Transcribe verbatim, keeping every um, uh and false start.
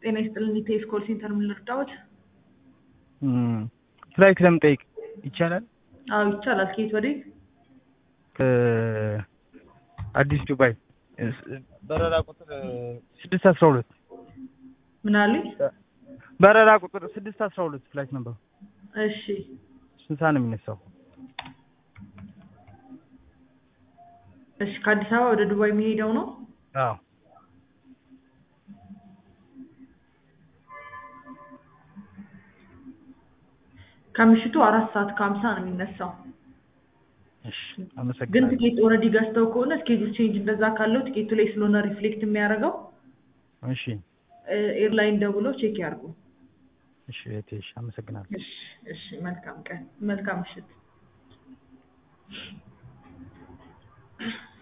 ጤና ይስጥልኝ ኢቴስ ኮል ሴንተር ምን ልርዳዎት? እም ፍላይት ለመጠየቅ ይቻላል? አዎ ይቻላል። ከየት ወዴት? ከአዲስ ዱባይ በረራ ቁጥር ስድስት አስራ ሁለት ምን አሉኝ? በረራ ቁጥር ስድስት አስራ ሁለት ፍላይት ነበር። እሺ ስንት ሰዓት ነው የሚነሳው? እሺ ከአዲስ አበባ ወደ ዱባይ የሚሄደው ነው? አዎ ከምሽቱ አራት ሰዓት ከሀምሳ ነው የሚነሳው። እሺ ግን አመሰግናለሁ። ትኬት ኦልሬዲ ገዝተው ከሆነ ስኬጁል ቼንጅ እንደዛ ካለው ትኬቱ ላይ ስለሆነ ሪፍሌክት የሚያደርገው እሺ ኤርላይን ደውሎ ቼክ ያርጉ። እሺ እህቴ እሺ አመሰግናለሁ። እሺ እሺ መልካም ቀን መልካም ምሽት።